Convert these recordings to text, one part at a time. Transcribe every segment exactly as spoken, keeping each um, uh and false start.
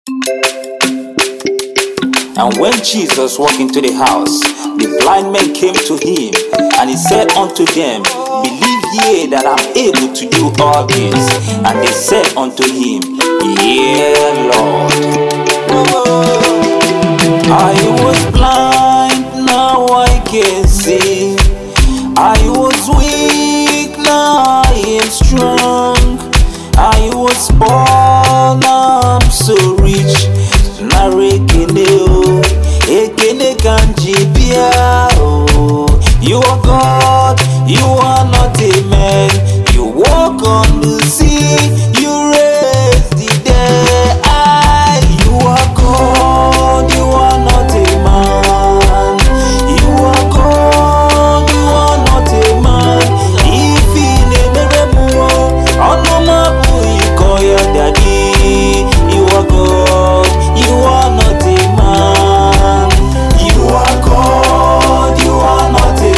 And when Jesus walked into the house, the blind men came to him, and he said unto them, Believe ye that I am able to do all things? And they said unto him, Yea, Lord. I was blind, now I can see. I was weak, now I am strong. I was poor, now I'm so rich. Narekeneo, ekene kanjibia. Oh, you are God, you are not a man. You walk on the sea, you raise the dead. I, you are God, you are not a man. You are God, you are not a man. If in a meremu, onomabu ikoya daddy. You are God, you are not a man. You are God, you are not a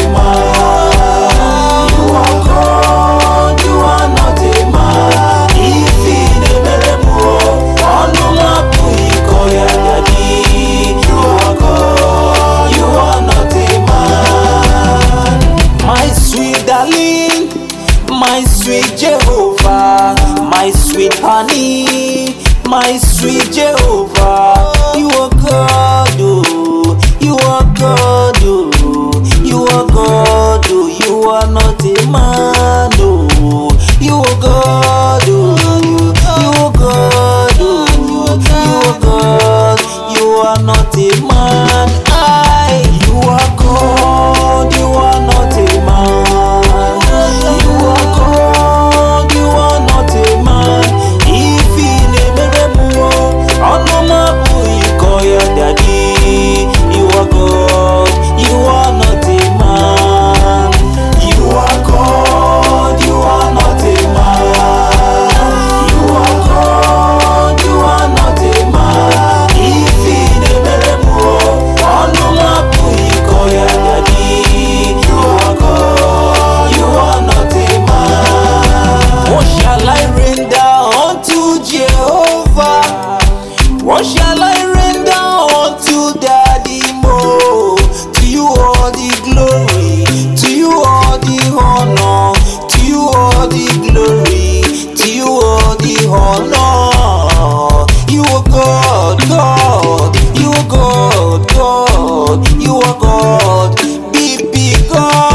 man. You are God, you are not a man. If in a meremu, onomabu ikoya daddy. You are God, you are not a man. My sweet darling, my sweet Jehovah, my sweet honey, my sweet Jehovah. You are God, oh, you are God, oh, you are God, oh, you are not a man, oh, you are God, oh, you are God, oh, you are God, you are not a man. I, you are God, you are not a man. You are God, you are not a man. If in a meremu, onomabu ikoya daddy. You are God, you are not a man. You are God, you are not a man. You are God, you are not a man. If in a meremu, onomabu ikoya daddy. You are God, you are not a man. What shall I render unto Jehovah? What shall I render unto Daddy Mo? To you all the glory, to you all the honor, to you all the glory, to you all the honor. You are God, God, you are God, God, you are God, big, big God.